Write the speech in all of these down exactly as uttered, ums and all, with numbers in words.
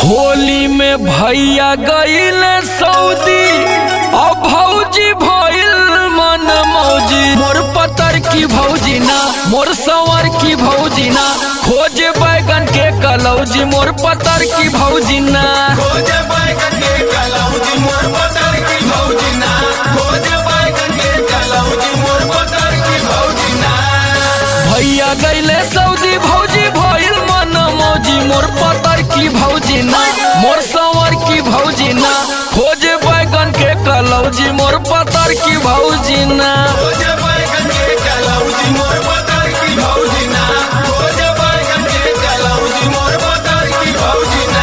होली में भैया गईल सऊदी और भौजी भइल मन मौजी। मोर पतर की भौजी ना मोर संवर की भौजी ना खोजे बैगन के कलौजी। मोर पतर की भौजी ना खोजे बैगन के कलौजी। मोर पतर की भौजी ना खोजे बैगन के कलौजी। मोर पतर की भौजी ना भैया गईले सऊदी भौजी भइल मन मौजी। मोर पतर की भौजी ना मोर संवर की भौजी ना खोजे बैगन के कलौजी। मोर पतर की भौजी ना खोजे बैगन के कलौजी। मोर पतर की भौजी ना खोजे बैगन के कलौजी। मोर पतर की भौजी ना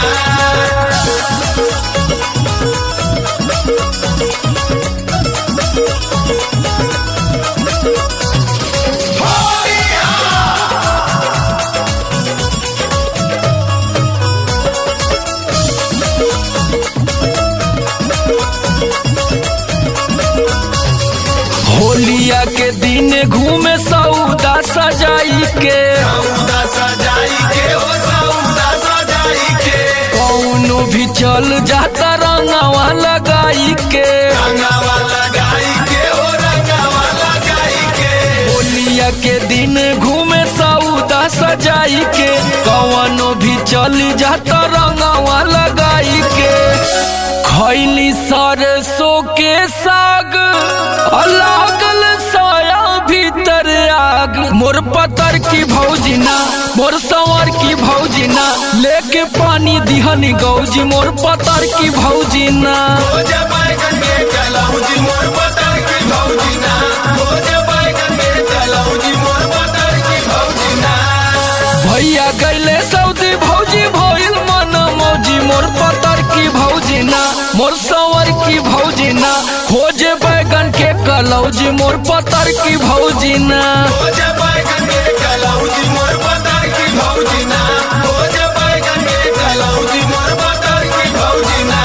होलिया के दिन घूमे सौदा सजाई के सौदा सजाई के हो सौदा सजाई के कौनो भी चल जाता रंगवा लगाई के। रंगावा लगाई के हो रंगावा लगाई के होलिया के दिन घूमे सौदा सजाई के कौनो भी चल जाता रंगवा लगाई के। खैली सरसों के साग लागल साया भीतर आग। मोर पतर की भौजी ना मोर संवर की भौजी ना लेके पानी दिहनी गौजी। मोर पतर की भौजी ना खोजे बैगन के कलौजी। मोर पतर की भौजी ना खोजे बैगन के कलौजी। मोर पतर की भौजी ना भैया गईले सऊदी भौजी भइल मन मौजी। मोर पतर की भौजी ना मोर संवर की भौजी ना खोजे बैगन के कलौजी। मोर पतर की भौजी ना खोजे बैगन के कलौजी। मोर पतर की भौजी ना खोजे बैगन के कलौजी। मोर पतर की भौजी ना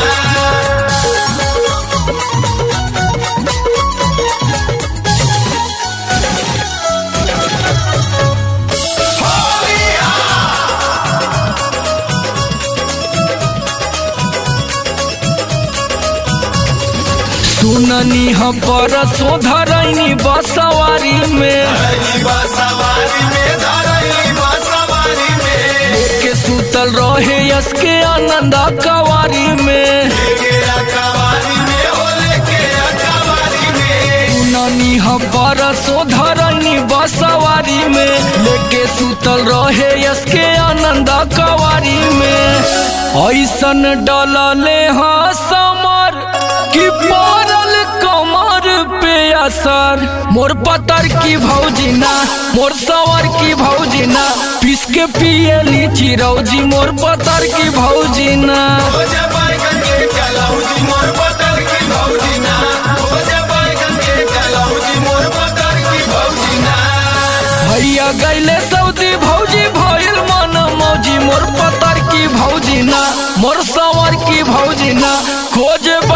सुननी हम परसों धरैनी बसवारी में धरैली बसवारी में धरैली बसवारी में लेके सुतल रहे यसके आनंद कवारी में। लेके अकवारी में हो लेके अकवारी में सुननी हम परसों धरैनी बसवारी में लेके सुतल रहे यसके आनंद कवारी में। ऐसन डलले हाँ समर की पड़ल कमर पे असर। मोर पतर की भौजी ना मोर संवर की भौजी ना पीस के पियली चिरौजी। मोर पतर की भौजी ना खोजे बैगन के कलौजी। मोर पतर की भौजी ना खोजे बैगन के कलौजी। मोर पतर की भौजी ना भैया गईले सऊदी भौजी भइल मन मौजी। मोर पतर की भौजी ना मोर संवर की भौजी ना खोजे